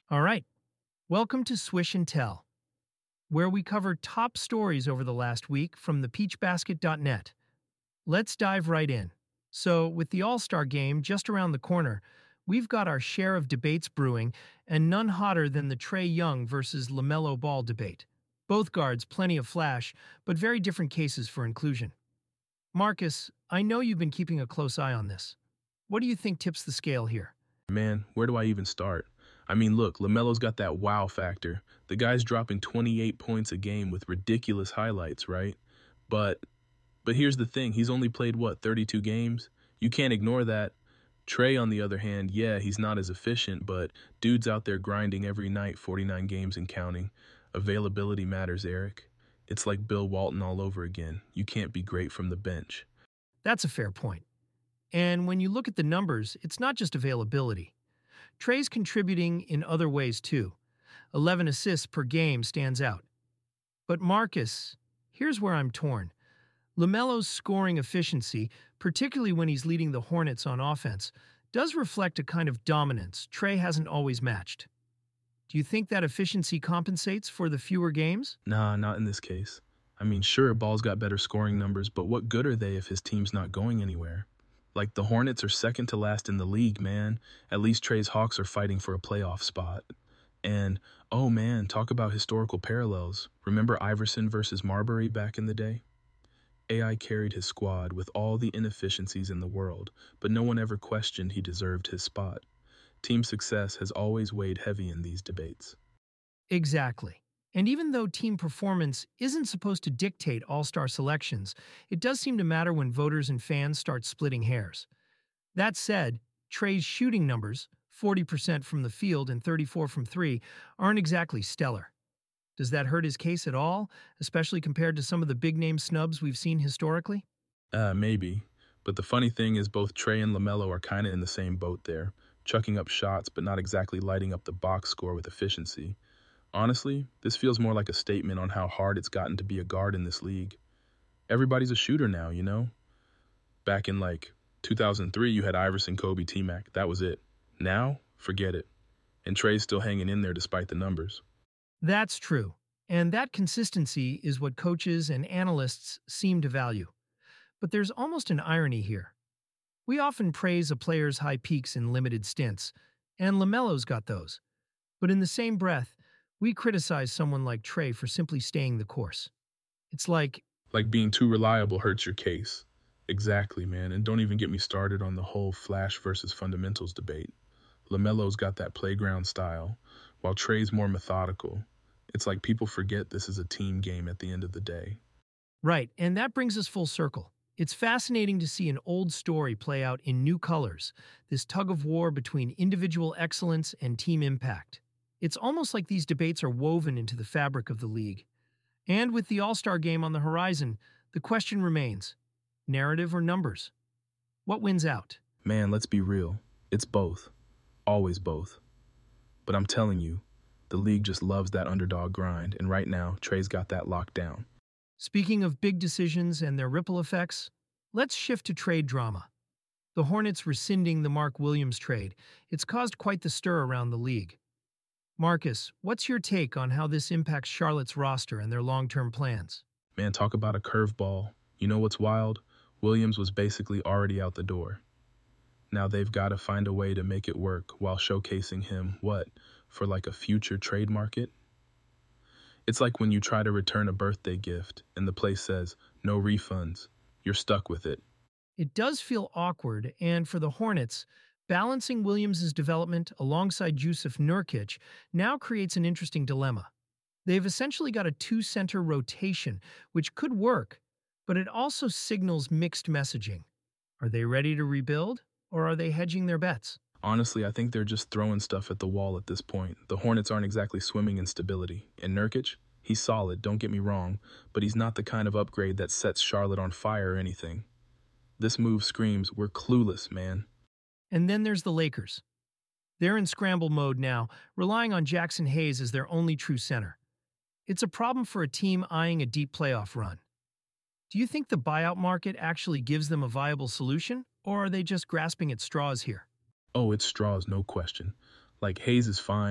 All right, welcome to Swish and Tell, where we cover top stories over the last week from thepeachbasket.net. Let's dive right in. So, with the All Star game just around the corner, we've got our share of debates brewing, and none hotter than the Trae Young versus LaMelo Ball debate. Both guards plenty of flash, but very different cases for inclusion. Marcus, I know you've been keeping a close eye on this. What do you think tips the scale here? Man, where do I even start? I mean, look, LaMelo's got that wow factor. The guy's dropping 28 points a game with ridiculous highlights, right? But but here's the thing, he's only played what, 32 games? You can't ignore that. Trey, on the other hand, yeah, he's not as efficient, but dude's out there grinding every night, 49 games and counting. Availability matters, Eric. It's like Bill Walton all over again. You can't be great from the bench. That's a fair point. And when you look at the numbers, it's not just availability. Trey's contributing in other ways too. 11 assists per game stands out. But Marcus, here's where I'm torn. LaMelo's scoring efficiency, particularly when he's leading the Hornets on offense, does reflect a kind of dominance Trey hasn't always matched. Do you think that efficiency compensates for the fewer games? Nah, not in this case. I mean, sure, Ball's got better scoring numbers, but what good are they if his team's not going anywhere? Like, the Hornets are second to last in the league, man. At least Trey's Hawks are fighting for a playoff spot. And, oh man, talk about historical parallels. Remember Iverson versus Marbury back in the day? AI carried his squad with all the inefficiencies in the world, but no one ever questioned he deserved his spot. Team success has always weighed heavy in these debates. Exactly. And even though team performance isn't supposed to dictate all-star selections, it does seem to matter when voters and fans start splitting hairs. That said, Trey's shooting numbers, 40% from the field and 34 from three, aren't exactly stellar. Does that hurt his case at all, especially compared to some of the big-name snubs we've seen historically? Maybe. But the funny thing is both Trey and LaMelo are kind of in the same boat there, chucking up shots but not exactly lighting up the box score with efficiency. Honestly, this feels more like a statement on how hard it's gotten to be a guard in this league. Everybody's a shooter now, you know? Back in 2003, you had Iverson, Kobe, T-Mac. That was it. Now, forget it. And Trey's still hanging in there despite the numbers. That's true, and that consistency is what coaches and analysts seem to value. But there's almost an irony here. We often praise a player's high peaks in limited stints, and LaMelo's got those. But in the same breath, we criticize someone like Trey for simply staying the course. It's like, Like being too reliable hurts your case. Exactly, man. And don't even get me started on the whole flash versus fundamentals debate. LaMelo's got that playground style, while Trey's more methodical. It's like people forget this is a team game at the end of the day. right, and that brings us full circle. It's fascinating to see an old story play out in new colors, this tug of war between individual excellence and team impact. It's almost like these debates are woven into the fabric of the league. And with the All-Star game on the horizon, the question remains, narrative or numbers? What wins out? Man, let's be real. It's both. Always both. But I'm telling you, the league just loves that underdog grind, and right now, Trey's got that locked down. Speaking of big decisions and their ripple effects, let's shift to trade drama. The Hornets rescinding the Mark Williams trade. It's caused quite the stir around the league. Marcus, what's your take on how this impacts Charlotte's roster and their long-term plans? Man, talk about a curveball. You know what's wild? Williams was basically already out the door. Now they've got to find a way to make it work while showcasing him, what, for like a future trade market? It's like when you try to return a birthday gift and the place says, no refunds. You're stuck with it. It does feel awkward, and for the Hornets, balancing Williams' development alongside Jusuf Nurkic now creates an interesting dilemma. They've essentially got a two-center rotation, which could work, but it also signals mixed messaging. Are they ready to rebuild, or are they hedging their bets? Honestly, I think they're just throwing stuff at the wall at this point. The Hornets aren't exactly swimming in stability. And Nurkic, he's solid, don't get me wrong, but he's not the kind of upgrade that sets Charlotte on fire or anything. This move screams, we're clueless, man. And then there's the Lakers. They're in scramble mode now, relying on Jackson Hayes as their only true center. It's a problem for a team eyeing a deep playoff run. Do you think the buyout market actually gives them a viable solution, or are they just grasping at straws here? Oh, it's straws, no question. Like, Hayes is fine,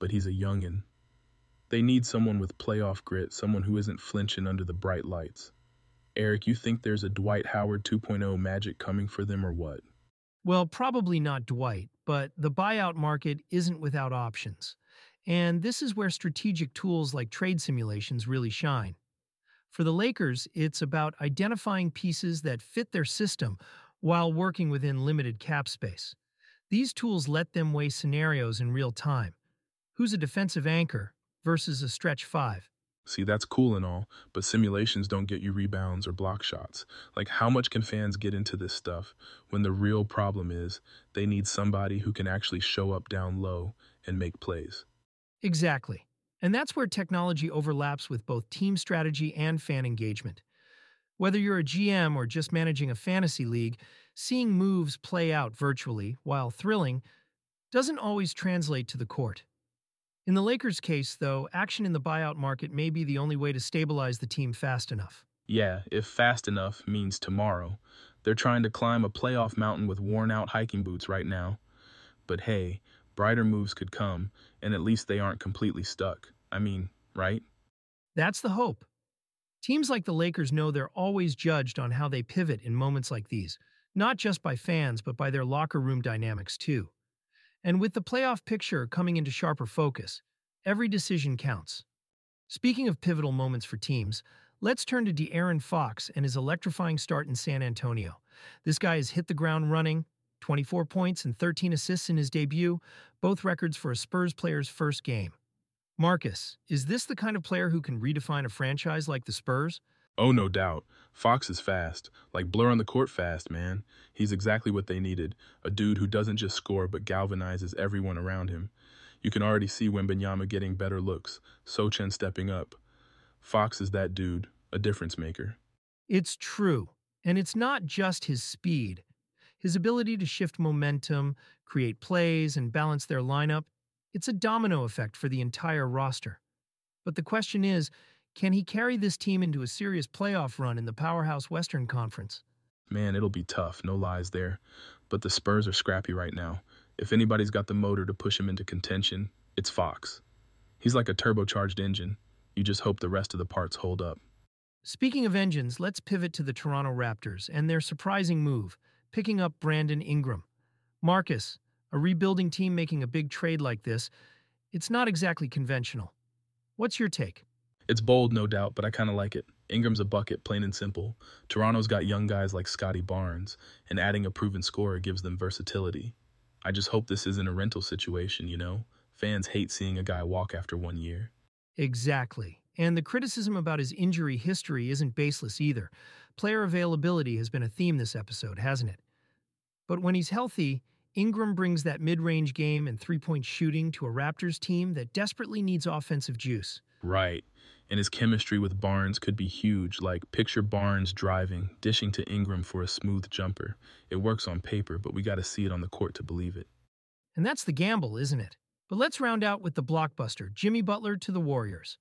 but he's a youngin'. They need someone with playoff grit, someone who isn't flinching under the bright lights. Eric, you think there's a Dwight Howard 2.0 magic coming for them or what? Well, probably not Dwight, but the buyout market isn't without options. And this is where strategic tools like trade simulations really shine. For the Lakers, it's about identifying pieces that fit their system while working within limited cap space. These tools let them weigh scenarios in real time. Who's a defensive anchor versus a stretch five? See, that's cool and all, but simulations don't get you rebounds or block shots. Like, how much can fans get into this stuff when the real problem is they need somebody who can actually show up down low and make plays? Exactly. And that's where technology overlaps with both team strategy and fan engagement. Whether you're a GM or just managing a fantasy league, seeing moves play out virtually, while thrilling, doesn't always translate to the court. In the Lakers' case, though, action in the buyout market may be the only way to stabilize the team fast enough. Yeah, if fast enough means tomorrow. They're trying to climb a playoff mountain with worn-out hiking boots right now. But hey, brighter moves could come, and at least they aren't completely stuck. I mean, right? That's the hope. Teams like the Lakers know they're always judged on how they pivot in moments like these, not just by fans, but by their locker room dynamics, too. And with the playoff picture coming into sharper focus, every decision counts. Speaking of pivotal moments for teams, let's turn to De'Aaron Fox and his electrifying start in San Antonio. This guy has hit the ground running, 24 points and 13 assists in his debut, both records for a Spurs player's first game. Marcus, is this the kind of player who can redefine a franchise like the Spurs? Oh, no doubt. Fox is fast. Like Blur on the court fast, man. He's exactly what they needed. A dude who doesn't just score but galvanizes everyone around him. You can already see Wembanyama getting better looks, Sochan stepping up. Fox is that dude, a difference maker. It's true. And it's not just his speed. His ability to shift momentum, create plays, and balance their lineup, it's a domino effect for the entire roster. But the question is, can he carry this team into a serious playoff run in the powerhouse Western Conference? Man, it'll be tough, no lies there. But the Spurs are scrappy right now. If anybody's got the motor to push him into contention, it's Fox. He's like a turbocharged engine. You just hope the rest of the parts hold up. Speaking of engines, let's pivot to the Toronto Raptors and their surprising move, picking up Brandon Ingram. Marcus, a rebuilding team making a big trade like this, it's not exactly conventional. What's your take? It's bold, no doubt, but I kind of like it. Ingram's a bucket, plain and simple. Toronto's got young guys like Scotty Barnes, and adding a proven scorer gives them versatility. I just hope this isn't a rental situation, you know? Fans hate seeing a guy walk after 1 year. Exactly. And the criticism about his injury history isn't baseless either. Player availability has been a theme this episode, hasn't it? But when he's healthy, Ingram brings that mid-range game and three-point shooting to a Raptors team that desperately needs offensive juice. Right. And his chemistry with Barnes could be huge, like picture Barnes driving, dishing to Ingram for a smooth jumper. It works on paper, but we gotta see it on the court to believe it. And that's the gamble, isn't it? But let's round out with the blockbuster, Jimmy Butler to the Warriors.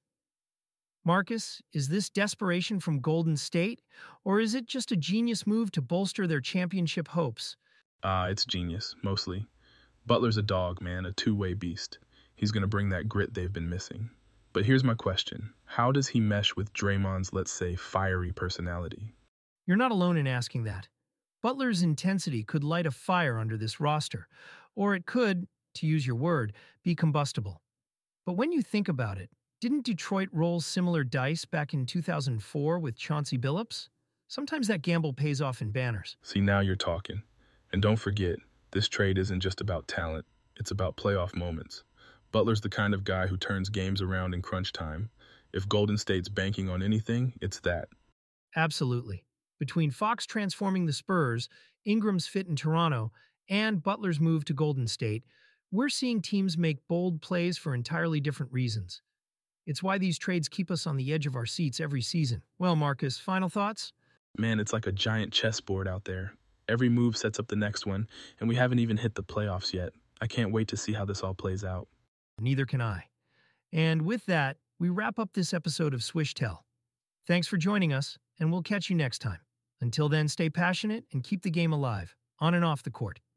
Marcus, is this desperation from Golden State, or is it just a genius move to bolster their championship hopes? It's genius, mostly. Butler's a dog, man, a two-way beast. He's gonna bring that grit they've been missing. But here's my question. How does he mesh with Draymond's, let's say, fiery personality? You're not alone in asking that. Butler's intensity could light a fire under this roster, or it could, to use your word, be combustible. But when you think about it, didn't Detroit roll similar dice back in 2004 with Chauncey Billups? Sometimes that gamble pays off in banners. See, now you're talking. And don't forget, this trade isn't just about talent. It's about playoff moments. Butler's the kind of guy who turns games around in crunch time. If Golden State's banking on anything, it's that. Absolutely. Between Fox transforming the Spurs, Ingram's fit in Toronto, and Butler's move to Golden State, we're seeing teams make bold plays for entirely different reasons. It's why these trades keep us on the edge of our seats every season. Well, Marcus, final thoughts? Man, it's like a giant chessboard out there. Every move sets up the next one, and we haven't even hit the playoffs yet. I can't wait to see how this all plays out. Neither can I. And with that, we wrap up this episode of Swish Tell. Thanks for joining us, and we'll catch you next time. Until then, stay passionate and keep the game alive, on and off the court.